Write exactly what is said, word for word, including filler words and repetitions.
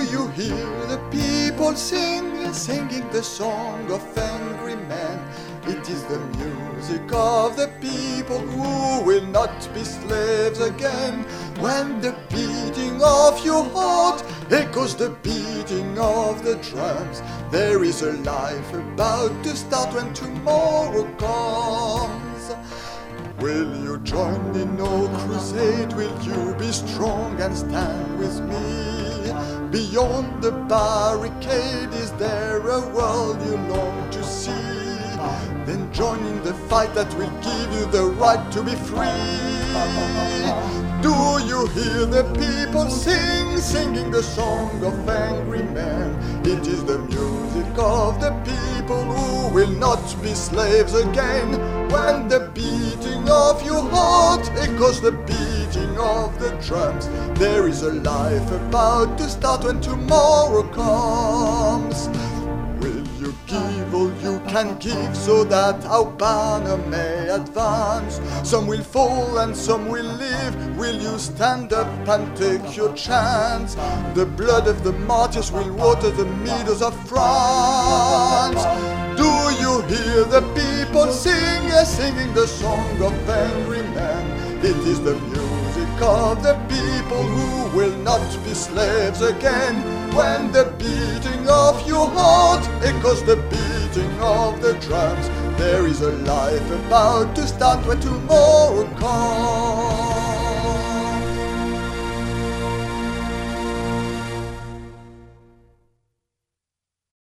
you hear the people sing, singing the song of angry men? It is the music of the people who will not be slaves again. When the beating of your heart echoes the beating of the drums, there is a life about to start when tomorrow comes. Will you join in no crusade? Will you be strong and stand with me? Beyond the barricade, is there a world you long to see? Then join in the fight that will give you the right to be free. Do you hear the people sing, singing the song of angry men? It is the music of the people who will not be slaves again. When the beating of your heart echoes the beating of the drums, there is a life about to start when tomorrow comes. Will you give all you can give so that our banner may advance? Some will fall and some will live. Will you stand up and take your chance? The blood of the martyrs will water the meadows of France. Do you hear the people sing, singing the song of angry men? It is the music of the people who will not be slaves again. When the beating of your heart echoes the beating of the drums, there is a life about to start when tomorrow comes.